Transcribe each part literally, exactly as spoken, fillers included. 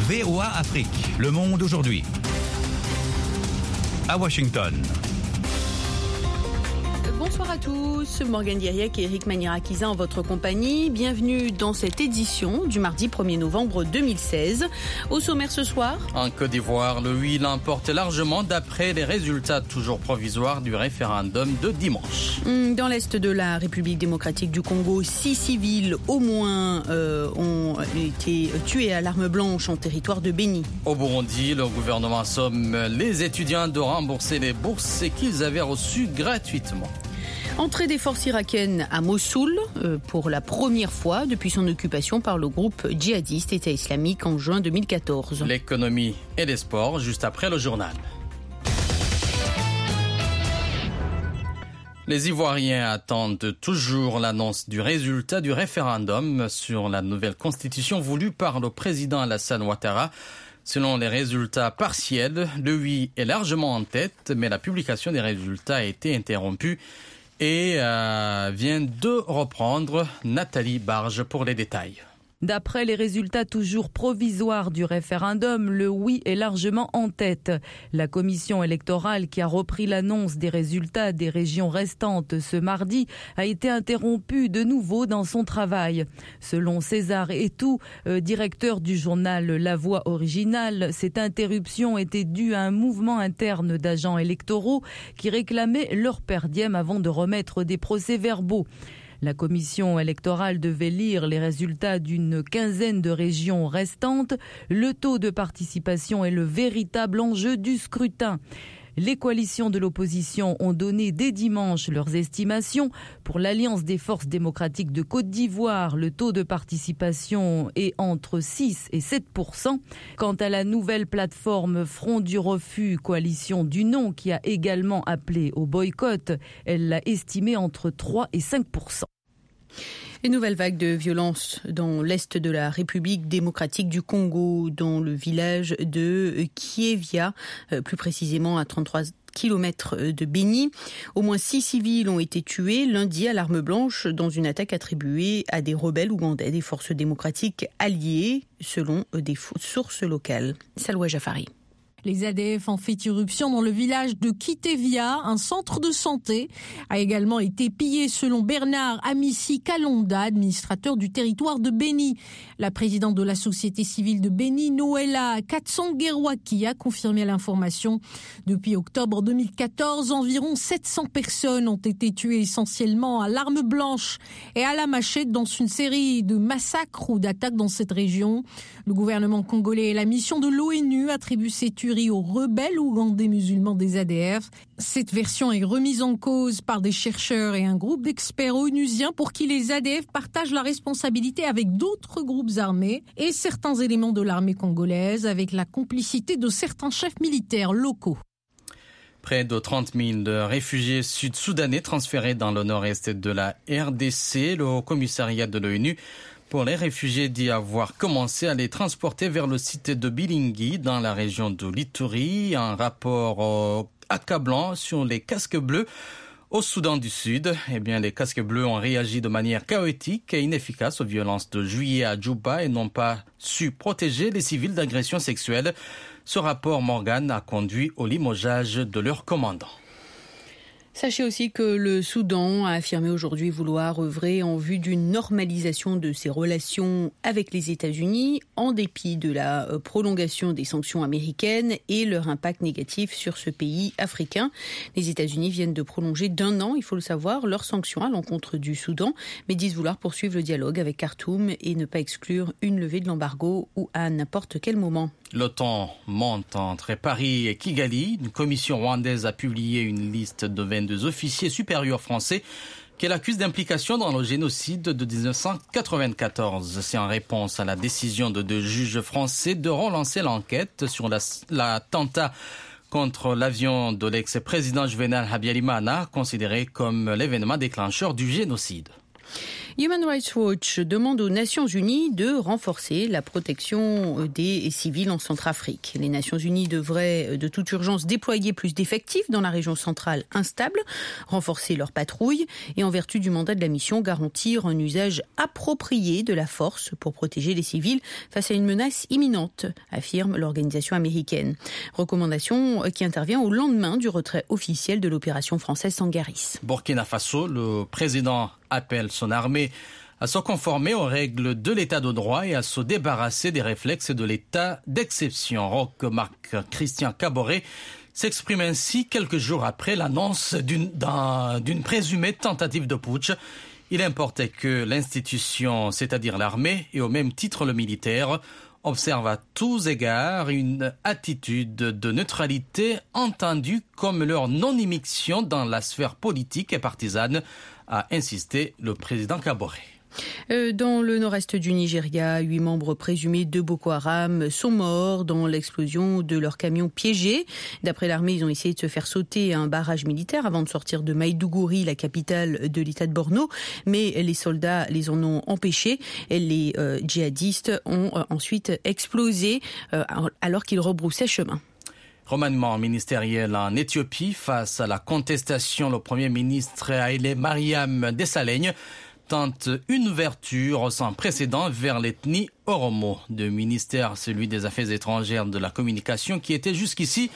V O A Afrique, Le Monde aujourd'hui. À Washington. Bonsoir à tous, Morgane Diriec et Eric Manirakisa en votre compagnie. Bienvenue dans cette édition du mardi premier novembre deux mille seize. Au sommaire ce soir. En Côte d'Ivoire, le oui l'emporte largement d'après les résultats toujours provisoires du référendum de dimanche. Dans l'est de la République démocratique du Congo, six civils au moins euh, ont été tués à l'arme blanche en territoire de Béni. Au Burundi, le gouvernement somme les étudiants de rembourser les bourses qu'ils avaient reçues gratuitement. Entrée des forces irakiennes à Mossoul euh, pour la première fois depuis son occupation par le groupe djihadiste État islamique en juin deux mille quatorze. L'économie et les sports juste après le journal. Les Ivoiriens attendent toujours l'annonce du résultat du référendum sur la nouvelle constitution voulue par le président Alassane Ouattara. Selon les résultats partiels, le oui est largement en tête, mais la publication des résultats a été interrompue et euh, vient de reprendre Nathalie Barge pour les détails. D'après les résultats toujours provisoires du référendum, le oui est largement en tête. La commission électorale qui a repris l'annonce des résultats des régions restantes ce mardi a été interrompue de nouveau dans son travail. Selon César Etou, euh, directeur du journal La Voix originale, cette interruption était due à un mouvement interne d'agents électoraux qui réclamaient leur per diem avant de remettre des procès-verbaux. La commission électorale devait lire les résultats d'une quinzaine de régions restantes. Le taux de participation est le véritable enjeu du scrutin. Les coalitions de l'opposition ont donné dès dimanche leurs estimations. Pour l'Alliance des forces démocratiques de Côte d'Ivoire, le taux de participation est entre six et sept pour cent. Quant à la nouvelle plateforme Front du refus, coalition du non, qui a également appelé au boycott, elle l'a estimé entre trois et cinq pour cent. Une nouvelle vague de violence dans l'est de la République démocratique du Congo, dans le village de Kievia, plus précisément à trente-trois kilomètres de Béni. Au moins six civils ont été tués lundi à l'arme blanche dans une attaque attribuée à des rebelles ougandais des forces démocratiques alliées, selon des sources locales. Salwa Jafari. Les A D F ont fait irruption dans le village de Kitevia. Un centre de santé a également été pillé selon Bernard Amissi Kalonda, administrateur du territoire de Béni. La présidente de la société civile de Béni, Noëlla Katsongerwaki, a confirmé l'information. Depuis octobre deux mille quatorze, environ sept cents personnes ont été tuées essentiellement à l'arme blanche et à la machette dans une série de massacres ou d'attaques dans cette région. Le gouvernement congolais et la mission de l'ONU attribuent ces tueries aux rebelles ougandais musulmans des A D F. Cette version est remise en cause par des chercheurs et un groupe d'experts onusiens pour qui les A D F partagent la responsabilité avec d'autres groupes armés et certains éléments de l'armée congolaise avec la complicité de certains chefs militaires locaux. Près de trente mille réfugiés sud-soudanais transférés dans le nord-est de la R D C, le Haut-Commissariat de l'ONU pour les réfugiés dit avoir commencé à les transporter vers le site de Bilingui dans la région de l'Ituri. Un rapport euh, accablant sur les casques bleus au Soudan du Sud. Eh bien, les casques bleus ont réagi de manière chaotique et inefficace aux violences de juillet à Djouba et n'ont pas su protéger les civils d'agressions sexuelles. Ce rapport, Morgan, a conduit au limogeage de leur commandant. Sachez aussi que le Soudan a affirmé aujourd'hui vouloir œuvrer en vue d'une normalisation de ses relations avec les États-Unis, en dépit de la prolongation des sanctions américaines et leur impact négatif sur ce pays africain. Les États-Unis viennent de prolonger d'un an, il faut le savoir, leurs sanctions à l'encontre du Soudan, mais disent vouloir poursuivre le dialogue avec Khartoum et ne pas exclure une levée de l'embargo ou à n'importe quel moment. L'OTAN monte entre Paris et Kigali. Une commission rwandaise a publié une liste de vingt-deux officiers supérieurs français qu'elle accuse d'implication dans le génocide de dix-neuf cent quatre-vingt-quatorze. C'est en réponse à la décision de deux juges français de relancer l'enquête sur la, l'attentat contre l'avion de l'ex-président Juvenal Habyarimana, considéré comme l'événement déclencheur du génocide. Human Rights Watch demande aux Nations Unies de renforcer la protection des civils en Centrafrique. Les Nations Unies devraient de toute urgence déployer plus d'effectifs dans la région centrale instable, renforcer leurs patrouilles et en vertu du mandat de la mission garantir un usage approprié de la force pour protéger les civils face à une menace imminente, affirme l'organisation américaine. Recommandation qui intervient au lendemain du retrait officiel de l'opération française Sangaris. Burkina Faso, le président appelle son armée à se conformer aux règles de l'état de droit et à se débarrasser des réflexes de l'état d'exception. Roch Marc Christian Caboret s'exprime ainsi quelques jours après l'annonce d'une, d'un, d'une présumée tentative de putsch. Il importait que l'institution, c'est-à-dire l'armée, et au même titre le militaire, observe à tous égards une attitude de neutralité entendue comme leur non-immixtion dans la sphère politique et partisane, a insisté le président Caboret. Dans le nord-est du Nigeria, huit membres présumés de Boko Haram sont morts dans l'explosion de leur camion piégé. D'après l'armée, ils ont essayé de se faire sauter un barrage militaire avant de sortir de Maïdougouri, la capitale de l'État de Borno. Mais les soldats les en ont empêchés. Et les euh, djihadistes ont euh, ensuite explosé euh, alors qu'ils rebroussaient chemin. Remaniement ministériel en Éthiopie face à la contestation, le Premier ministre Haïlé Mariam Desalegn tente une ouverture sans précédent vers l'ethnie Oromo. De ministère, celui des Affaires étrangères de la communication, qui était jusqu'ici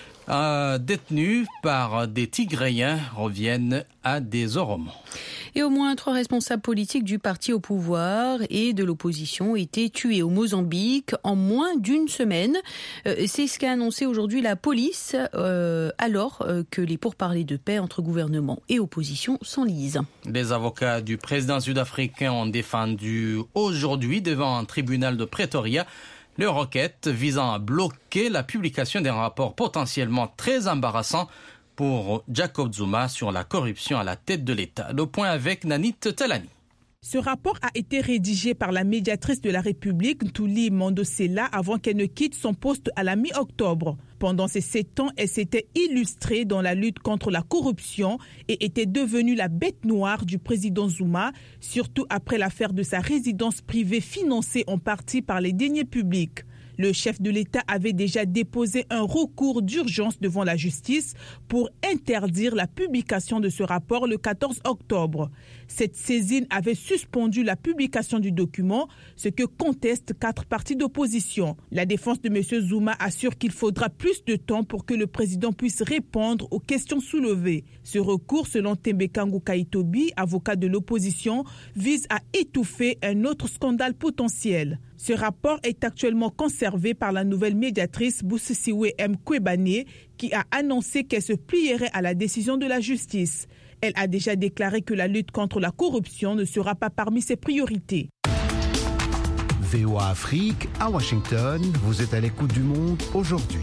euh, détenu par des Tigréens, reviennent à des Oromos. Et au moins trois responsables politiques du parti au pouvoir et de l'opposition ont été tués au Mozambique en moins d'une semaine. C'est ce qu'a annoncé aujourd'hui la police, euh, alors que les pourparlers de paix entre gouvernement et opposition s'enlisent. Les avocats du président sud-africain ont défendu aujourd'hui devant un tribunal de Pretoria leur requête visant à bloquer la publication d'un rapport potentiellement très embarrassant pour Jacob Zuma sur la corruption à la tête de l'État. Le point avec Nanit Talani. Ce rapport a été rédigé par la médiatrice de la République, Ntuli Mandosela, avant qu'elle ne quitte son poste à la mi-octobre. Pendant ces sept ans, elle s'était illustrée dans la lutte contre la corruption et était devenue la bête noire du président Zuma, surtout après l'affaire de sa résidence privée financée en partie par les deniers publics. Le chef de l'État avait déjà déposé un recours d'urgence devant la justice pour interdire la publication de ce rapport le quatorze octobre. Cette saisine avait suspendu la publication du document, ce que contestent quatre partis d'opposition. La défense de M. Zuma assure qu'il faudra plus de temps pour que le président puisse répondre aux questions soulevées. Ce recours, selon Tembekangu Kaitobi, avocat de l'opposition, vise à étouffer un autre scandale potentiel. Ce rapport est actuellement conservé par la nouvelle médiatrice Boussisiwe M. Kwebane, qui a annoncé qu'elle se plierait à la décision de la justice. Elle a déjà déclaré que la lutte contre la corruption ne sera pas parmi ses priorités. V O A Afrique, à Washington, vous êtes à l'écoute du monde aujourd'hui.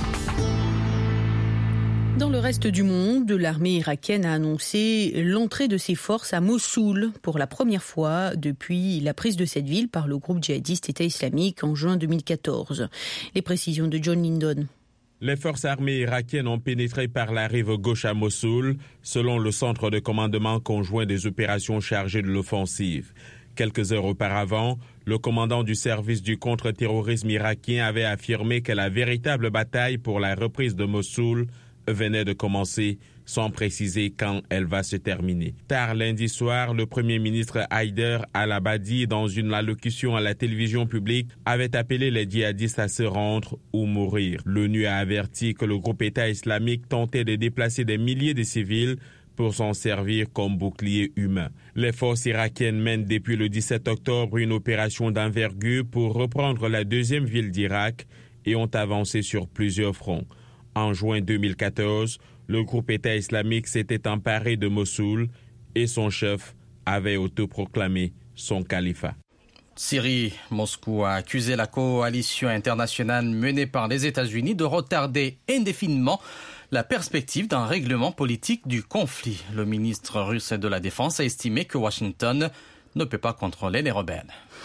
Dans le reste du monde, l'armée irakienne a annoncé l'entrée de ses forces à Mossoul pour la première fois depuis la prise de cette ville par le groupe djihadiste État islamique en juin deux mille quatorze. Les précisions de John Lindon. Les forces armées irakiennes ont pénétré par la rive gauche à Mossoul, selon le centre de commandement conjoint des opérations chargées de l'offensive. Quelques heures auparavant, le commandant du service du contre-terrorisme irakien avait affirmé que la véritable bataille pour la reprise de Mossoul venait de commencer, sans préciser quand elle va se terminer. Tard lundi soir, le Premier ministre Haider al-Abadi, dans une allocution à la télévision publique, avait appelé les djihadistes à se rendre ou mourir. L'ONU a averti que le groupe État islamique tentait de déplacer des milliers de civils pour s'en servir comme bouclier humain. Les forces irakiennes mènent depuis le dix-sept octobre une opération d'envergure pour reprendre la deuxième ville d'Irak et ont avancé sur plusieurs fronts. En juin deux mille quatorze, le groupe État islamique s'était emparé de Mossoul et son chef avait autoproclamé son califat. Syrie, Moscou a accusé la coalition internationale menée par les États-Unis de retarder indéfiniment la perspective d'un règlement politique du conflit. Le ministre russe de la Défense a estimé que Washington ne peut pas contrôler les rebelles.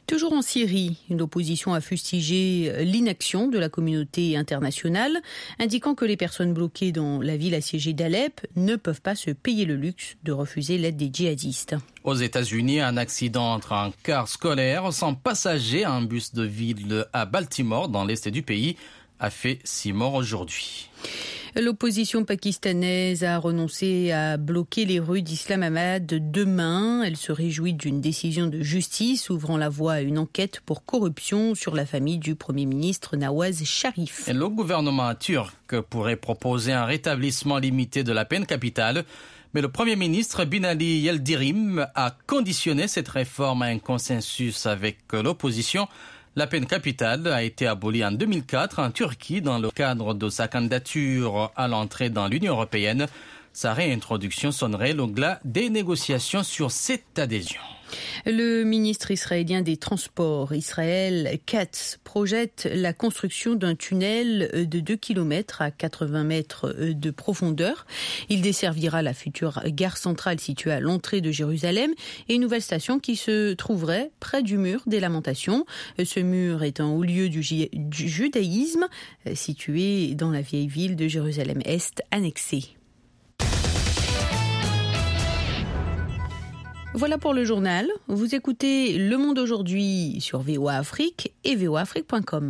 Toujours en Syrie, l'opposition a fustigé l'inaction de la communauté internationale, indiquant que les personnes bloquées dans la ville assiégée d'Alep ne peuvent pas se payer le luxe de refuser l'aide des djihadistes. Aux États-Unis, un accident entre un car scolaire sans passager et un bus de ville à Baltimore, dans l'est du pays, a fait six morts aujourd'hui. L'opposition pakistanaise a renoncé à bloquer les rues d'Islamabad demain. Elle se réjouit d'une décision de justice ouvrant la voie à une enquête pour corruption sur la famille du Premier ministre Nawaz Sharif. Et le gouvernement turc pourrait proposer un rétablissement limité de la peine capitale. Mais le Premier ministre Binali Yildirim a conditionné cette réforme à un consensus avec l'opposition. La peine capitale a été abolie en deux mille quatre en Turquie dans le cadre de sa candidature à l'entrée dans l'Union européenne. Sa réintroduction sonnerait le glas des négociations sur cette adhésion. Le ministre israélien des Transports, Israël Katz, projette la construction d'un tunnel de deux kilomètres à quatre-vingts mètres de profondeur. Il desservira la future gare centrale située à l'entrée de Jérusalem et une nouvelle station qui se trouverait près du mur des Lamentations. Ce mur est un haut lieu du, ju- du judaïsme situé dans la vieille ville de Jérusalem-Est annexée. Voilà pour le journal. Vous écoutez Le Monde aujourd'hui sur V O A Afrique et v o a afrique point com.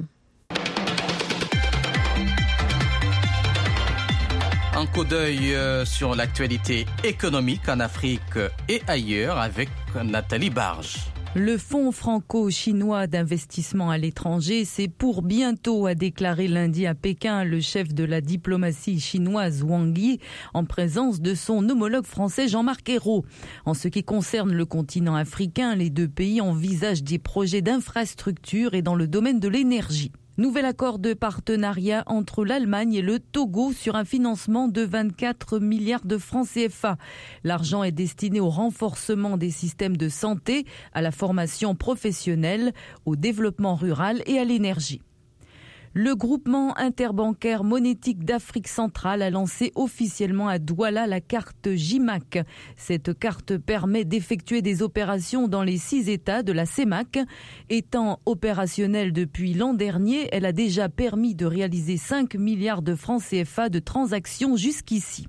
Un coup d'œil sur l'actualité économique en Afrique et ailleurs avec Nathalie Barge. Le Fonds franco-chinois d'investissement à l'étranger, c'est pour bientôt, a déclaré lundi à Pékin le chef de la diplomatie chinoise Wang Yi, en présence de son homologue français Jean-Marc Ayrault. En ce qui concerne le continent africain, les deux pays envisagent des projets d'infrastructure et dans le domaine de l'énergie. Nouvel accord de partenariat entre l'Allemagne et le Togo sur un financement de vingt-quatre milliards de francs C F A. L'argent est destiné au renforcement des systèmes de santé, à la formation professionnelle, au développement rural et à l'énergie. Le groupement interbancaire monétique d'Afrique centrale a lancé officiellement à Douala la carte J M A C. Cette carte permet d'effectuer des opérations dans les six États de la C E M A C. Étant opérationnelle depuis l'an dernier, elle a déjà permis de réaliser cinq milliards de francs C F A de transactions jusqu'ici.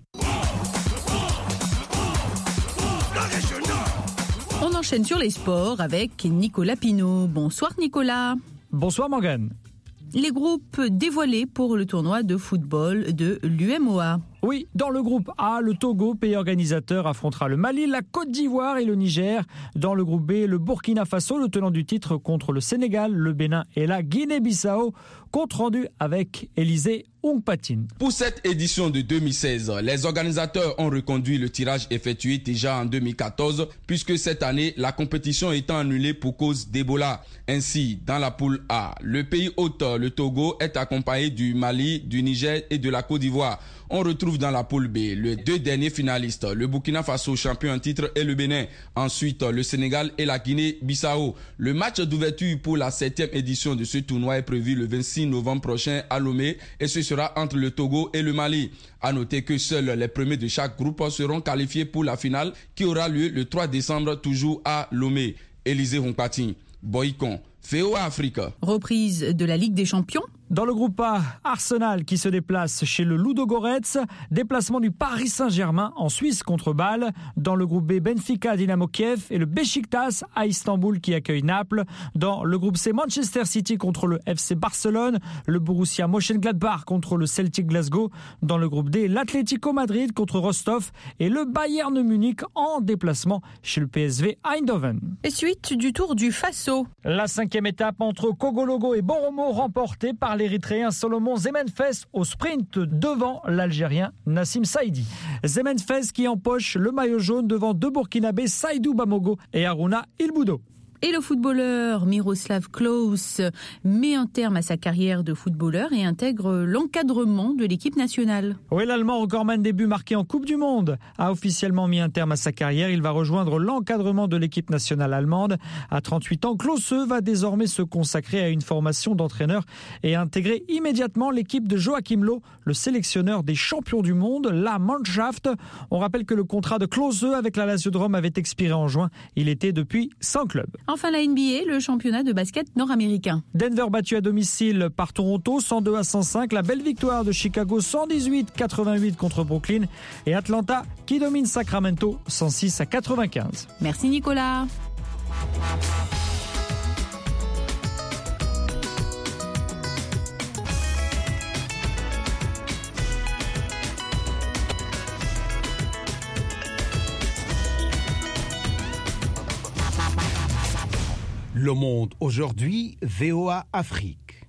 On enchaîne sur les sports avec Nicolas Pinault. Bonsoir Nicolas. Bonsoir Morgane. Les groupes dévoilés pour le tournoi de football de l'U M O A. Oui, dans le groupe A, le Togo, pays organisateur, affrontera le Mali, la Côte d'Ivoire et le Niger. Dans le groupe B, le Burkina Faso, le tenant du titre, contre le Sénégal, le Bénin et la Guinée-Bissau. Compte rendu avec Élisée Oungpatine. Pour cette édition de deux mille seize, les organisateurs ont reconduit le tirage effectué déjà en deux mille quatorze, puisque cette année, la compétition étant annulée pour cause d'Ebola. Ainsi, dans la poule A, le pays hôte, le Togo, est accompagné du Mali, du Niger et de la Côte d'Ivoire. On retrouve dans la poule B les deux derniers finalistes, le Burkina Faso, champion en titre, et le Bénin. Ensuite, le Sénégal et la Guinée-Bissau. Le match d'ouverture pour la septième édition de ce tournoi est prévu le vingt-six novembre prochain à Lomé et ce sera entre le Togo et le Mali. À noter que seuls les premiers de chaque groupe seront qualifiés pour la finale qui aura lieu le trois décembre toujours à Lomé. Élisée Oungpatine, Boycon, V O A Afrique. Reprise de la Ligue des Champions. Dans le groupe A, Arsenal qui se déplace chez le Ludogorets, déplacement du Paris Saint-Germain en Suisse contre Bâle. Dans le groupe B, Benfica, Dynamo Kiev et le Beşiktaş à Istanbul qui accueille Naples. Dans le groupe C, Manchester City contre le F C Barcelone, le Borussia Mönchengladbach contre le Celtic Glasgow. Dans le groupe D, l'Atlético Madrid contre Rostov et le Bayern Munich en déplacement chez le P S V Eindhoven. Et suite du Tour du Faso. La cinquième étape entre Kogologo et Boromo remportée par l'Érythréen Solomon Zemenfes au sprint devant l'Algérien Nassim Saïdi. Zemenfes qui empoche le maillot jaune devant deux Burkinabés Saïdou Bamogo et Haruna Ilboudo. Et le footballeur Miroslav Klose met un terme à sa carrière de footballeur et intègre l'encadrement de l'équipe nationale. Oui, l'Allemand recordman des buts marqués en Coupe du Monde a officiellement mis un terme à sa carrière. Il va rejoindre l'encadrement de l'équipe nationale allemande. À trente-huit ans, Klose va désormais se consacrer à une formation d'entraîneur et intégrer immédiatement l'équipe de Joachim Löw, le sélectionneur des champions du monde, la Mannschaft. On rappelle que le contrat de Klose avec la Lazio de Rome avait expiré en juin. Il était depuis sans club. Enfin, la N B A, le championnat de basket nord-américain. Denver battu à domicile par Toronto, cent deux à cent cinq. La belle victoire de Chicago, cent dix-huit à quatre-vingt-huit contre Brooklyn. Et Atlanta qui domine Sacramento, cent six à quatre-vingt-quinze. Merci Nicolas. Le Monde aujourd'hui, V O A Afrique.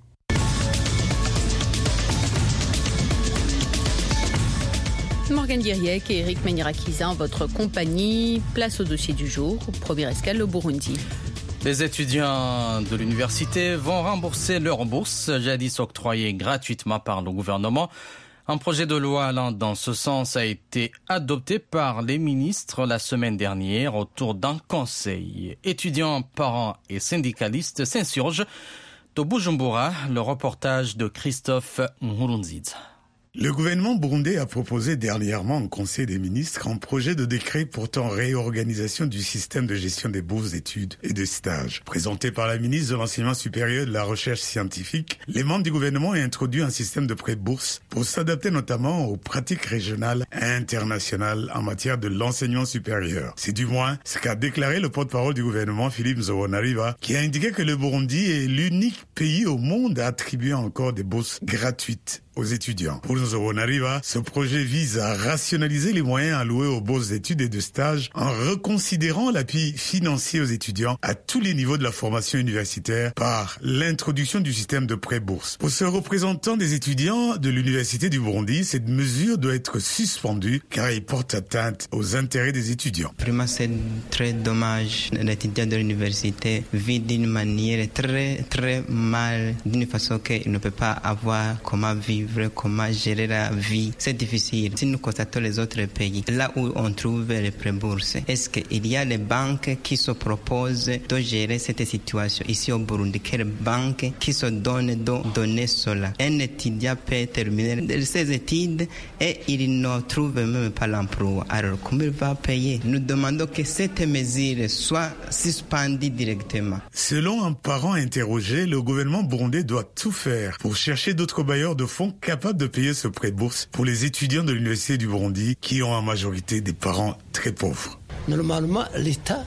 Morgane Diriec et Eric Manirakisa en votre compagnie. Place au dossier du jour. Première escale au Burundi. Les étudiants de l'université vont rembourser leur bourse, jadis octroyée gratuitement par le gouvernement. Un projet de loi allant dans ce sens a été adopté par les ministres la semaine dernière autour d'un conseil. Étudiants, parents et syndicalistes s'insurgent. De Bujumbura, le reportage de Christophe Nkurunziza. Le gouvernement burundais a proposé dernièrement au Conseil des ministres un projet de décret portant réorganisation du système de gestion des bourses d'études et de stages. Présenté par la ministre de l'Enseignement supérieur et de la Recherche scientifique, les membres du gouvernement ont introduit un système de prêt-bourse pour s'adapter notamment aux pratiques régionales et internationales en matière de l'enseignement supérieur. C'est du moins ce qu'a déclaré le porte-parole du gouvernement, Philippe Nzobonariba, qui a indiqué que le Burundi est l'unique pays au monde à attribuer encore des bourses gratuites aux étudiants. Pour Nzobonariba, ce projet vise à rationaliser les moyens alloués aux bourses d'études et de stages en reconsidérant l'appui financier aux étudiants à tous les niveaux de la formation universitaire par l'introduction du système de prêt-bourse. Pour ce représentant des étudiants de l'Université du Burundi, cette mesure doit être suspendue car elle porte atteinte aux intérêts des étudiants. Vraiment, c'est très dommage. L'étudiant de l'université vit d'une manière très, très mal, d'une façon qu'il ne peut pas avoir comment vivre, comment gérer la vie. C'est difficile. Si nous constatons les autres pays, là où on trouve les prêts-bourses, est-ce qu'il y a les banques qui se proposent de gérer cette situation ici au Burundi? Quelles banques qui se donnent de donner cela? Un étudiant peut terminer ses études et il ne trouve même pas l'emploi. Alors, comment il va payer? Nous demandons que cette mesure soit suspendue directement. Selon un parent interrogé, le gouvernement burundais doit tout faire pour chercher d'autres bailleurs de fonds capables de payer ce prêt-bourse pour les étudiants de l'Université du Burundi qui ont en majorité des parents très pauvres. Normalement, l'État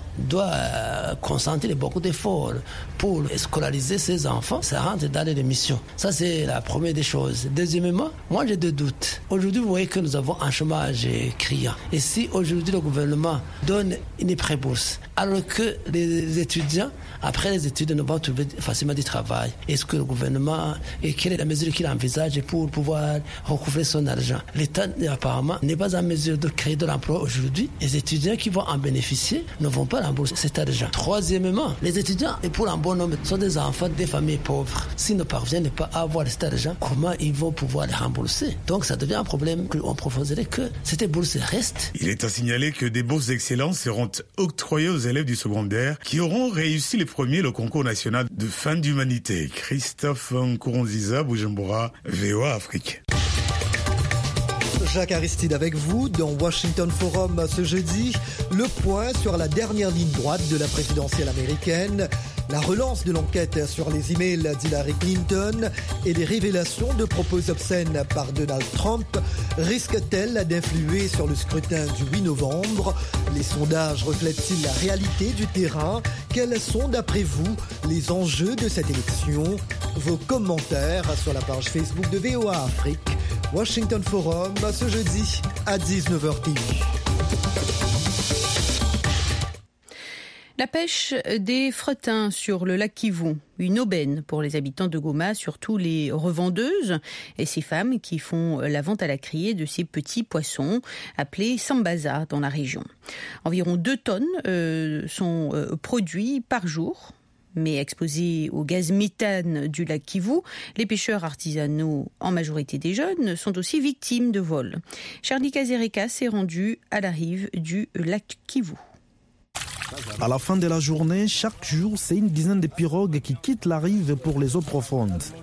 doit concentrer beaucoup d'efforts pour scolariser ses enfants. Ça rentre dans les missions. Ça, c'est la première des choses. Deuxièmement, moi, j'ai des doutes. Aujourd'hui, vous voyez que nous avons un chômage criant. Et si aujourd'hui, le gouvernement donne une pré-bourse, alors que les étudiants, après les études, ne vont trouver facilement du travail, est-ce que le gouvernement, et quelle est la mesure qu'il envisage pour pouvoir recouvrer son argent? L'État, apparemment, n'est pas en mesure de créer de l'emploi aujourd'hui. Les étudiants qui vont en bénéficier ne vont pas rembourser cet argent. Troisièmement, les étudiants, et pour un bon nombre, sont des enfants des familles pauvres. S'ils ne parviennent pas à avoir cet argent, comment ils vont pouvoir les rembourser? Donc ça devient un problème qu'on proposerait que cette bourse reste. Il est à signaler que des bourses d'excellence seront octroyées aux élèves du secondaire qui auront réussi les premiers le concours national de fin d'humanité. Christophe Nkurunziza, Bujumbura, V O A Afrique. Jacques Aristide avec vous dans Washington Forum ce jeudi. Le point sur la dernière ligne droite de la présidentielle américaine, la relance de l'enquête sur les emails d'Hillary Clinton et les révélations de propos obscènes par Donald Trump risquent-elles d'influer sur le scrutin du huit novembre? Les sondages reflètent-ils la réalité du terrain? Quels sont d'après vous les enjeux de cette élection? Vos commentaires sur la page Facebook de V O A Afrique. Washington Forum ce jeudi à dix-neuf heures T V. La pêche des fretins sur le lac Kivu, une aubaine pour les habitants de Goma, surtout les revendeuses et ces femmes qui font la vente à la criée de ces petits poissons appelés sambaza dans la région. Environ deux tonnes euh, sont euh, produits par jour. Mais exposés au gaz méthane du lac Kivu, les pêcheurs artisanaux, en majorité des jeunes, sont aussi victimes de vols. Charlie Kazereka s'est rendu à la rive du lac Kivu. À la fin de la journée, chaque jour, c'est une dizaine de pirogues qui quittent la rive pour les eaux profondes.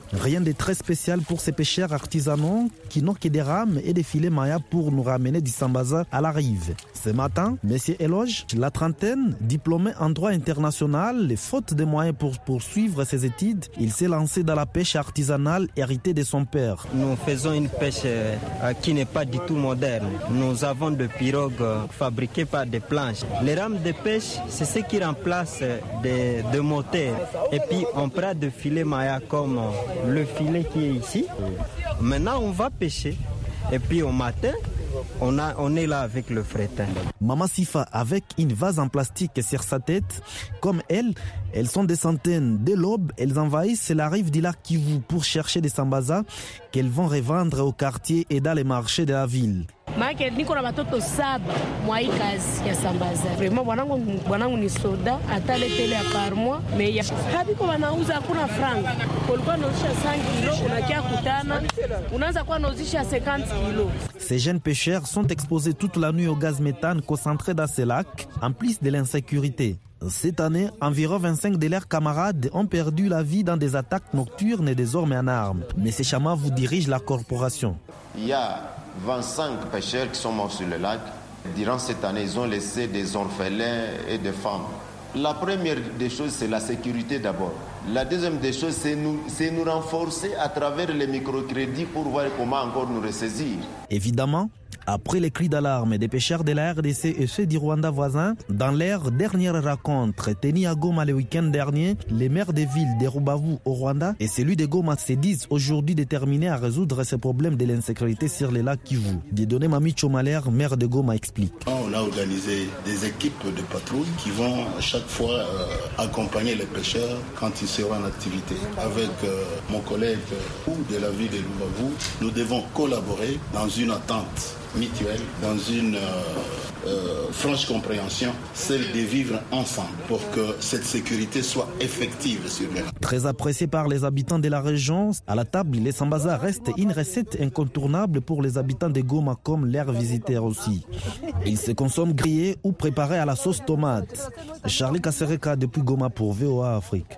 Rien de très spécial pour ces pêcheurs artisanaux qui n'ont que des rames et des filets Maya pour nous ramener du sambaza à la rive. Ce matin, M. Eloge, la trentaine, diplômé en droit international, faute de moyens pour poursuivre ses études, il s'est lancé dans la pêche artisanale héritée de son père. Nous faisons une pêche qui n'est pas du tout moderne. Nous avons des pirogues fabriquées par des planches. Les rames de pêche, c'est ce qui remplace des, des moteurs. Et puis on prend des filets Maya comme le filet qui est ici. Maintenant on va pêcher. Et puis au matin, On, a, on est là avec le fretin. Mama Sifa, avec une vase en plastique sur sa tête, comme elle, elles sont des centaines. Dès l'aube, elles envahissent la rive du lac Kivu pour chercher des sambaza qu'elles vont revendre au quartier et dans les marchés de la ville. Maana niko na watoto saba mwa hii kazi ya sambaza. Vraiment bwanangu bwanangu ni soda ataletele ya par mois mais ya habiko wanauza hakuna franga. Kulikuwa nauzisha cinq kilos unakia kutana unaanza kwa nauzisha cinquante kilos. Ces jeunes pêcheurs sont exposés toute la nuit au gaz méthane concentré dans ces lacs en plus de l'insécurité. Cette année, environ vingt-cinq de leurs camarades ont perdu la vie dans des attaques nocturnes et désormais en armes. M. Chama vous dirige la corporation. Il y a vingt-cinq pêcheurs qui sont morts sur le lac. Durant cette année, ils ont laissé des orphelins et des femmes. La première des choses, c'est la sécurité d'abord. La deuxième des choses, c'est nous, c'est nous renforcer à travers les microcrédits pour voir comment encore nous ressaisir. Évidemment, après les cris d'alarme des pêcheurs de la R D C et ceux du Rwanda voisin, dans leur dernière rencontre tenue à Goma le week-end dernier, les maires des villes de Rubavu au Rwanda et celui de Goma se disent aujourd'hui déterminés à résoudre ces problèmes de l'insécurité sur les lacs Kivu. Dieudonné Mami Chomaler, maire de Goma, explique. On a organisé des équipes de patrouille qui vont à chaque fois euh, accompagner les pêcheurs quand ils seront en activité. Avec euh, mon collègue euh, de la ville de Rubavu, nous devons collaborer dans une attente mutuelle, dans une euh, euh, franche compréhension, celle de vivre ensemble pour que cette sécurité soit effective sur le lac. Très apprécié par les habitants de la région, à la table, les sambaza restent une recette incontournable pour les habitants de Goma comme leurs visiteurs aussi. Ils se consomment grillés ou préparés à la sauce tomate. Charlie Kasereka depuis Goma pour V O A Afrique.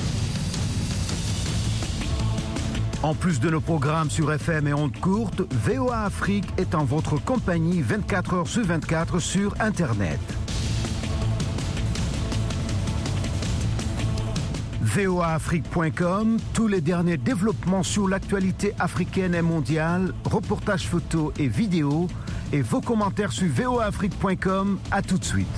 En plus de nos programmes sur F M et ondes courtes, V O A Afrique est en votre compagnie vingt-quatre heures sur vingt-quatre sur Internet. V O A Afrique point com, tous les derniers développements sur l'actualité africaine et mondiale, reportages photos et vidéos, et vos commentaires sur V O A Afrique point com. À tout de suite.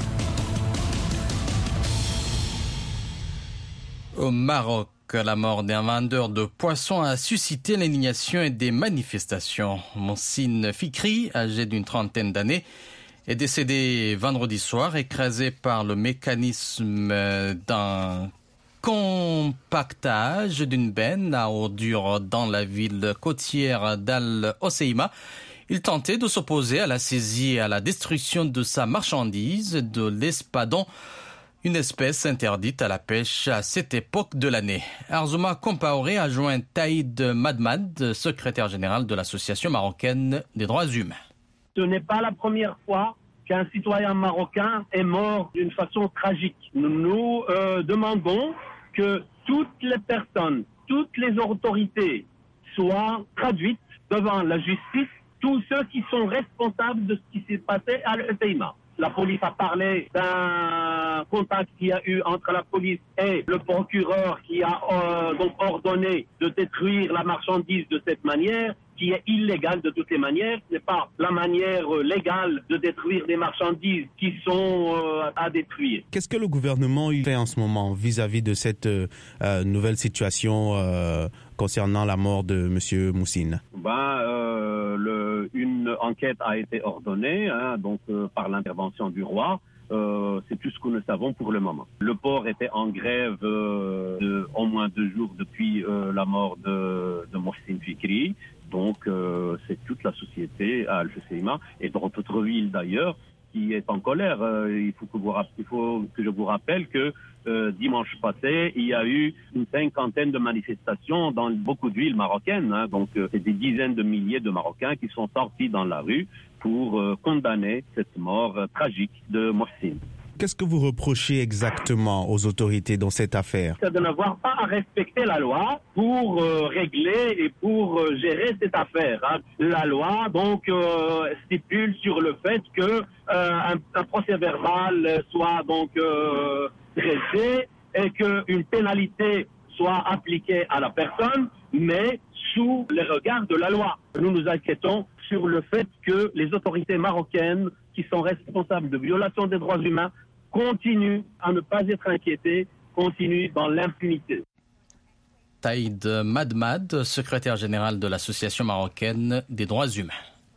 Au Maroc, la mort d'un vendeur de poissons a suscité l'indignation et des manifestations. Moussine Fikri, âgé d'une trentaine d'années, est décédé vendredi soir, écrasé par le mécanisme d'un compactage d'une benne à ordures dans la ville côtière d'Al Hoceima. Il tentait de s'opposer à la saisie et à la destruction de sa marchandise, de l'espadon, une espèce interdite à la pêche à cette époque de l'année. Arzouma Compaoré a joint Taïd Madmad, secrétaire général de l'Association marocaine des droits humains. Ce n'est pas la première fois qu'un citoyen marocain est mort d'une façon tragique. Nous euh, demandons que toutes les personnes, toutes les autorités soient traduites devant la justice, tous ceux qui sont responsables de ce qui s'est passé à l'E-Teima. La police a parlé d'un contact qu'il y a eu entre la police et le procureur qui a euh, donc ordonné de détruire la marchandise de cette manière, qui est illégale de toutes les manières. Ce n'est pas la manière légale de détruire des marchandises qui sont euh, à détruire. Qu'est-ce que le gouvernement fait en ce moment vis-à-vis de cette euh, nouvelle situation euh, concernant la mort de M. Moussine? Ben, euh, le, une enquête a été ordonnée hein, donc, euh, par l'intervention du roi. Euh, c'est tout ce que nous savons pour le moment. Le port était en grève euh, de, au moins deux jours depuis euh, la mort de, de Moussine Fikri. Donc, euh, c'est toute la société à Al-Hoceima et dans d'autres villes d'ailleurs qui est en colère. Euh, il, faut que vous, il faut que je vous rappelle que euh, dimanche passé, il y a eu une cinquantaine de manifestations dans beaucoup de villes marocaines. Hein, donc, euh, c'est des dizaines de milliers de Marocains qui sont sortis dans la rue pour euh, condamner cette mort euh, tragique de Moussine. Qu'est-ce que vous reprochez exactement aux autorités dans cette affaire? C'est de n'avoir pas à respecter la loi pour euh, régler et pour euh, gérer cette affaire. Hein. La loi donc euh, stipule sur le fait que euh, un, un procès verbal soit donc euh, dressé et qu'une pénalité soit appliquée à la personne, mais sous les regards de la loi. Nous nous inquiétons sur le fait que les autorités marocaines qui sont responsables de violation des droits humains continuent à ne pas être inquiétées, continuent dans l'impunité. Taïd Madmad, secrétaire général de l'Association marocaine des droits humains.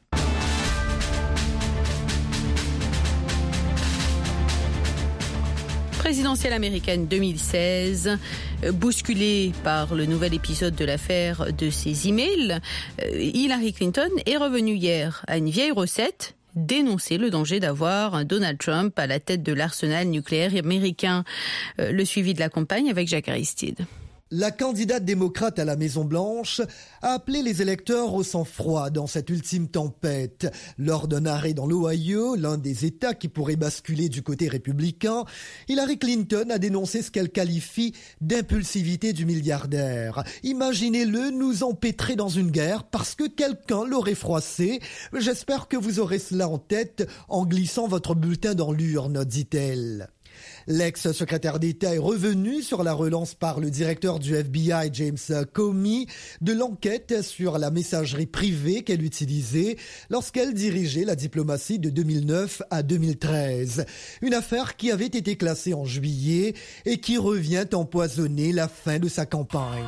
Présidentielle américaine deux mille seize, bousculée par le nouvel épisode de l'affaire de ses emails, Hillary Clinton est revenue hier à une vieille recette, dénoncer le danger d'avoir un Donald Trump à la tête de l'arsenal nucléaire américain. Le suivi de la campagne avec Jacques Aristide. La candidate démocrate à la Maison-Blanche a appelé les électeurs au sang-froid dans cette ultime tempête. Lors d'un arrêt dans l'Ohio, l'un des États qui pourrait basculer du côté républicain, Hillary Clinton a dénoncé ce qu'elle qualifie d'impulsivité du milliardaire. Imaginez-le nous empêtrer dans une guerre parce que quelqu'un l'aurait froissé. J'espère que vous aurez cela en tête en glissant votre bulletin dans l'urne, dit-elle. L'ex-secrétaire d'État est revenu sur la relance par le directeur du F B I, James Comey, de l'enquête sur la messagerie privée qu'elle utilisait lorsqu'elle dirigeait la diplomatie de deux mille neuf à deux mille treize. Une affaire qui avait été classée en juillet et qui revient empoisonner la fin de sa campagne.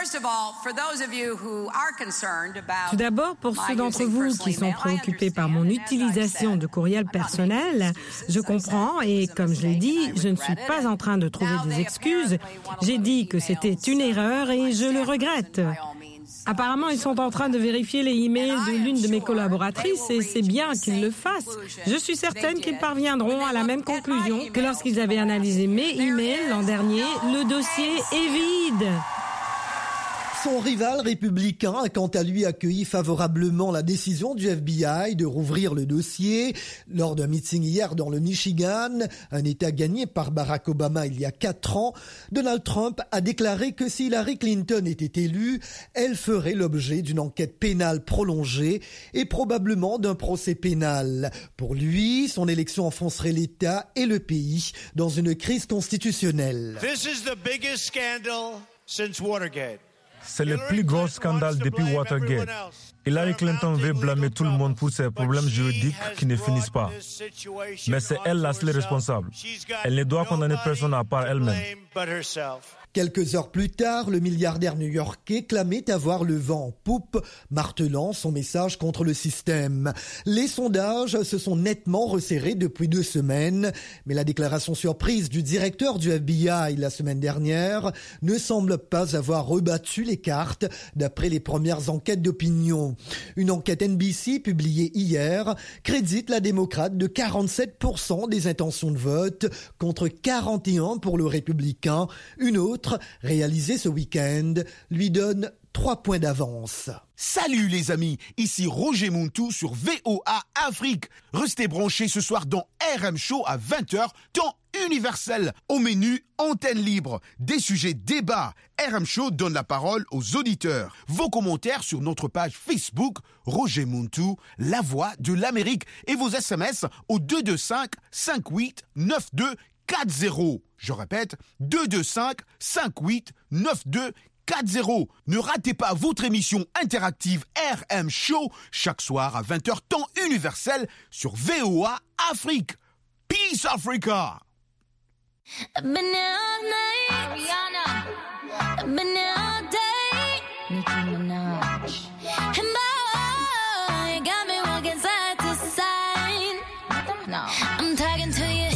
Tout d'abord, pour ceux d'entre vous qui sont préoccupés par mon utilisation de courriel personnel, je comprends et comme je l'ai dit, je ne suis pas en train de trouver des excuses. J'ai dit que c'était une erreur et je le regrette. Apparemment, ils sont en train de vérifier les emails de l'une de mes collaboratrices et c'est bien qu'ils le fassent. Je suis certaine qu'ils parviendront à la même conclusion que lorsqu'ils avaient analysé mes emails l'an dernier. Le dossier est vide. Son rival républicain a quant à lui accueilli favorablement la décision du F B I de rouvrir le dossier. Lors d'un meeting hier dans le Michigan, un État gagné par Barack Obama il y a quatre ans, Donald Trump a déclaré que si Hillary Clinton était élue, elle ferait l'objet d'une enquête pénale prolongée et probablement d'un procès pénal. Pour lui, son élection enfoncerait l'État et le pays dans une crise constitutionnelle. This is the biggest scandal since Watergate. C'est le plus gros scandale depuis Watergate. Hillary Clinton veut blâmer tout le monde pour ses problèmes juridiques qui ne finissent pas. Mais c'est elle la seule responsable. Elle ne doit condamner personne à part elle-même. Quelques heures plus tard, le milliardaire new-yorkais clamait avoir le vent en poupe, martelant son message contre le système. Les sondages se sont nettement resserrés depuis deux semaines, mais la déclaration surprise du directeur du F B I la semaine dernière ne semble pas avoir rebattu les cartes d'après les premières enquêtes d'opinion. Une enquête N B C publiée hier crédite la démocrate de quarante-sept pour cent des intentions de vote contre quarante et un pour cent pour le républicain. Une autre réalisé ce week-end, lui donne trois points d'avance. Salut les amis, ici Roger Muntu sur V O A Afrique. Restez branchés ce soir dans R M Show à vingt heures, temps universel. Au menu, antenne libre, des sujets débats. R M Show donne la parole aux auditeurs. Vos commentaires sur notre page Facebook, Roger Muntu, la voix de l'Amérique. Et vos S M S au deux deux cinq, cinq huit neuf deux quatre zéro. Je répète, deux deux cinq, cinq huit neuf deux quatre zéro. Ne ratez pas votre émission interactive R M Show chaque soir à vingt heures temps universel sur V O A Afrique. Peace Africa. I'm talking to you.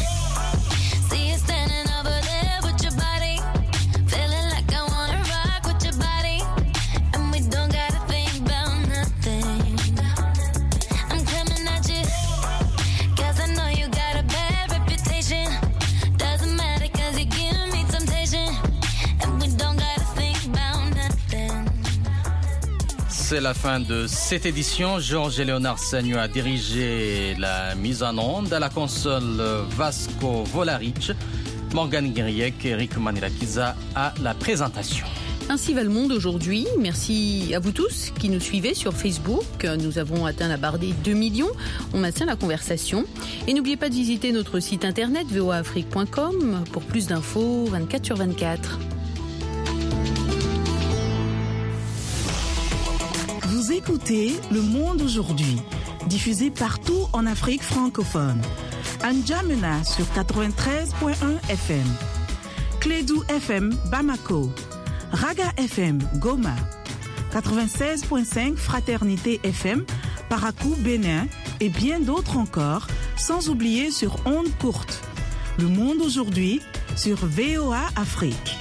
C'est la fin de cette édition. Georges Léonard Sagno a dirigé la mise en onde, à la console Vasco Volaric, Morgane Guiriec et Eric Manirakiza à la présentation. Ainsi va le monde aujourd'hui. Merci à vous tous qui nous suivez sur Facebook. Nous avons atteint la barre des deux millions. On maintient la conversation. Et n'oubliez pas de visiter notre site internet v o a afrique point com pour plus d'infos vingt-quatre sur vingt-quatre. Vous écoutez Le Monde aujourd'hui, diffusé partout en Afrique francophone. À N'Djamena sur quatre-vingt-treize point un F M. Clédou F M Bamako. Raga F M Goma, quatre-vingt-seize point cinq Fraternité F M, Parakou Bénin et bien d'autres encore, sans oublier sur ondes courtes. Le Monde aujourd'hui sur V O A Afrique.